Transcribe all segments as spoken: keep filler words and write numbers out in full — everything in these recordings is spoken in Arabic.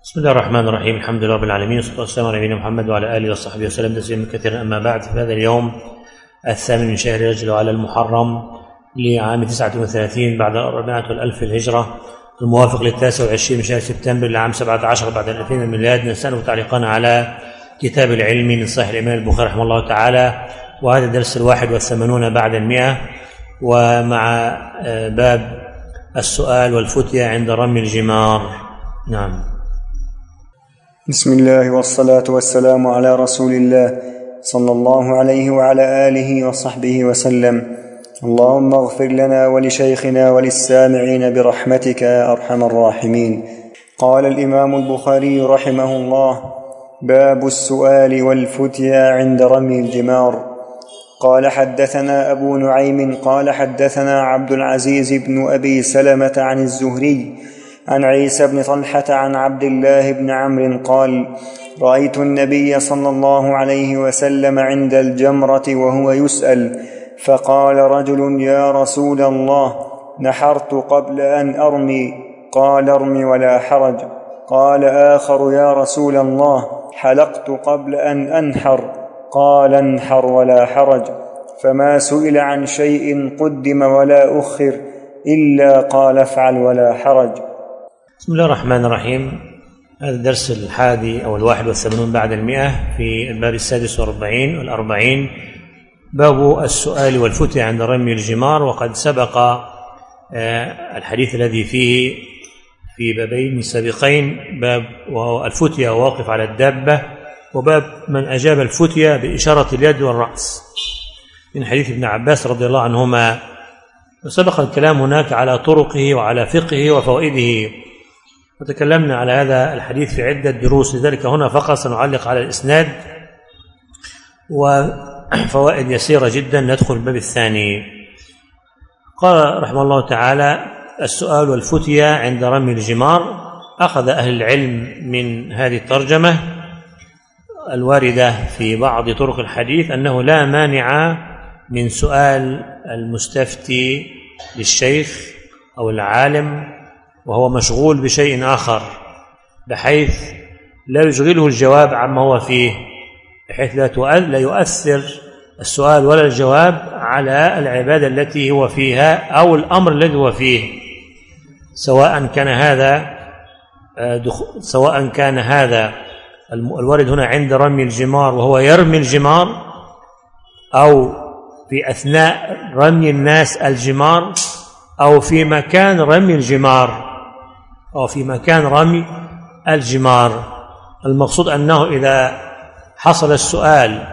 بسم الله الرحمن الرحيم. الحمد لله رب العالمين، والصلاة والسلام على نبينا محمد وعلى آله وصحبه وسلم تسليما كثيرا. أما بعد، في هذا اليوم الثامن من شهر رجب وعلى المحرم لعام تسعة وثلاثين بعد الأربعمائة والألف الهجرة، الموافق للتاسع والعشرين من شهر سبتمبر لعام سبعة عشر بعد الألفين الميلاد. نسأل تعليقنا على كتاب العلم من صحيح الإمام البخاري رحمه الله تعالى، وهذا الدرس الواحد والثمانون بعد المئة، ومع باب السؤال والفتية عند رمي الجمار. نعم. بسم الله والصلاة والسلام على رسول الله صلى الله عليه وعلى آله وصحبه وسلم. اللهم اغفر لنا ولشيخنا وللسامعين برحمتك يا أرحم الراحمين. قال الإمام البخاري رحمه الله: باب السؤال والفتيا عند رمي الجمار. قال حدثنا أبو نعيم قال حدثنا عبد العزيز بن أبي سلمة عن الزهري عن عيسى بن طلحة عن عبد الله بن عمرو قال: رأيت النبي صلى الله عليه وسلم عند الجمرة وهو يسأل، فقال رجل: يا رسول الله، نحرت قبل أن أرمي. قال: ارمي ولا حرج. قال آخر: يا رسول الله، حلقت قبل أن أنحر. قال: انحر ولا حرج. فما سئل عن شيء قدم ولا أخر إلا قال: افعل ولا حرج. بسم الله الرحمن الرحيم. هذا الدرس الحادي أو الواحد والثمانون بعد المئة في الباب السادس والأربعين والأربعين، باب السؤال والفتية عند رمي الجمار. وقد سبق الحديث الذي فيه في بابين سابقين، باب وهو الفتية واقف على الدابة، وباب من أجاب الفتية بإشارة اليد والرأس من حديث ابن عباس رضي الله عنهما. وسبق الكلام هناك على طرقه وعلى فقهه وفوائده، وتكلمنا على هذا الحديث في عدة دروس، لذلك هنا فقط سنعلق على الإسناد وفوائد يسيرة جدا. ندخل الباب الثاني. قال رحمه الله تعالى: السؤال والفتية عند رمي الجمار. أخذ أهل العلم من هذه الترجمة الواردة في بعض طرق الحديث أنه لا مانع من سؤال المستفتي للشيخ أو العالم وهو مشغول بشيء آخر، بحيث لا يشغله الجواب عما هو فيه، بحيث لا يؤثر السؤال ولا الجواب على العبادة التي هو فيها أو الأمر الذي هو فيه، سواء كان هذا سواء كان هذا الوارد هنا عند رمي الجمار وهو يرمي الجمار، أو في أثناء رمي الناس الجمار، أو في مكان رمي الجمار أو في مكان رمي الجمار. المقصود أنه إذا حصل السؤال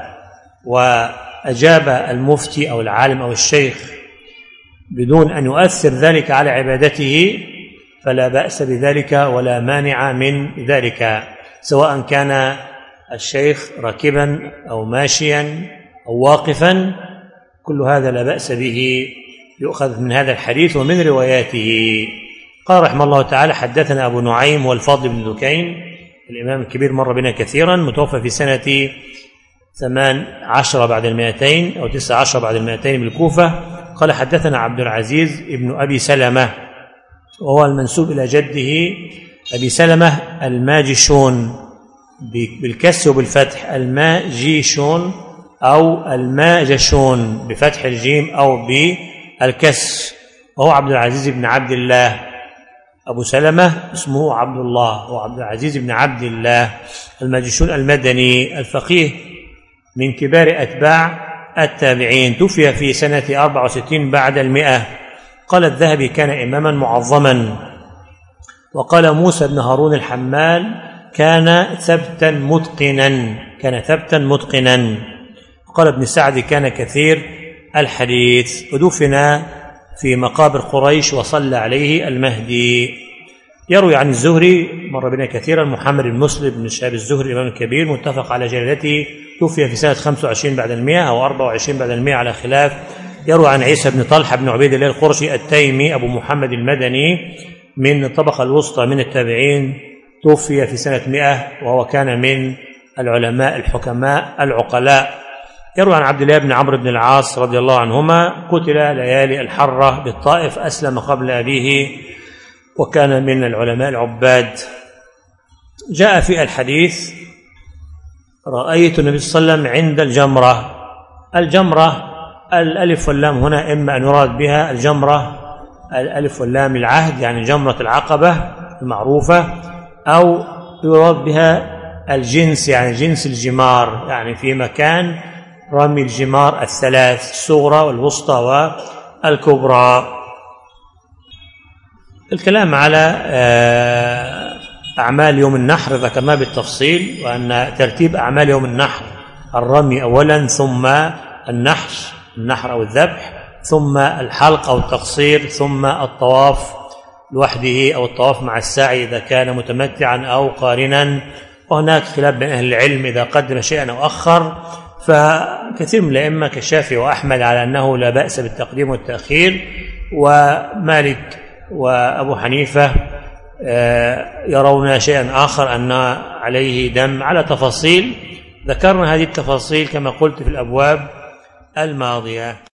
وأجاب المفتي أو العالم أو الشيخ بدون أن يؤثر ذلك على عبادته فلا بأس بذلك ولا مانع من ذلك، سواء كان الشيخ راكبا أو ماشيا أو واقفا، كل هذا لا بأس به، يؤخذ من هذا الحديث ومن رواياته. قال رحمه الله تعالى: حدثنا أبو نعيم والفضل بن دكين، الإمام الكبير مر بنا كثيرا، متوفى في سنة ثمان عشر بعد المائتين أو تسع عشر بعد المائتين بالكوفة. قال: حدثنا عبد العزيز ابن أبي سلمة، وهو المنسوب إلى جده أبي سلمة الماجشون بالكسر وبالفتح، الماجيشون أو الماجشون بفتح الجيم أو بالكسر، وهو عبد العزيز بن عبد الله. أبو سلمة اسمه عبد الله، وعبد العزيز بن عبد الله الماجشون المدني الفقيه من كبار أتباع التابعين، توفي في سنة أربع وستين بعد المئة. قال الذهبي: كان إماما معظما. وقال موسى بن هارون الحمال: كان ثبتا متقنا كان ثبتا متقنا. قال ابن سعد: كان كثير الحديث. ودفن في مقابر قريش وصلى عليه المهدي. يروي عن الزهري، مر بنا كثيرا، محمد بن مسلم بن شهاب الزهري الإمام الكبير متفق على جلالته، توفي في سنة خمسة وعشرين بعد المئة أو أربعة وعشرين بعد المئة على خلاف. يروي عن عيسى بن طلحة بن عبيد الله القرشي التيمي أبو محمد المدني من الطبقة الوسطى من التابعين، توفي في سنة مئة، وهو كان من العلماء الحكماء العقلاء. يروي عن عبد الله بن عمرو بن العاص رضي الله عنهما، قتل ليالي الحرة بالطائف، أسلم قبل أبيه، وكان من العلماء العباد. جاء في الحديث: رأيت النبي صلى الله عليه وسلم عند الجمرة. الجمرة الألف واللام هنا إما أن يراد بها الجمرة الألف واللام العهد، يعني جمرة العقبة المعروفة، أو يراد بها الجنس، يعني جنس الجمار، يعني في مكان رمي الجمار الثلاث: الصغرى والوسطى والكبرى. الكلام على أعمال يوم النحر ذكرناه بالتفصيل، وأن ترتيب أعمال يوم النحر: الرمي أولا، ثم النحر النحر أو الذبح، ثم الحلق أو التقصير، ثم الطواف لوحده أو الطواف مع السعي إذا كان متمتعا أو قارنا. وهناك خلاف بين أهل العلم إذا قدم شيئا أو أخر، فكثير من الأئمة كالشافعي وأحمد على أنه لا بأس بالتقديم والتأخير، ومالك وأبو حنيفة يرون شيئا آخر أن عليه دم، على تفاصيل ذكرنا هذه التفاصيل كما قلت في الأبواب الماضية.